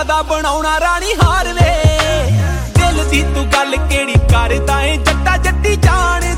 ਦਾ ਬਣਾਉਣਾ ਰਾਣੀ ਹਾਰ ਵੇ। ਦਿਲ ਦੀ ਤੂੰ ਗੱਲ ਕਿਹੜੀ ਕਰਦਾ ਏ ਜੱਟਾ ਜੱਟੀ ਜਾਣ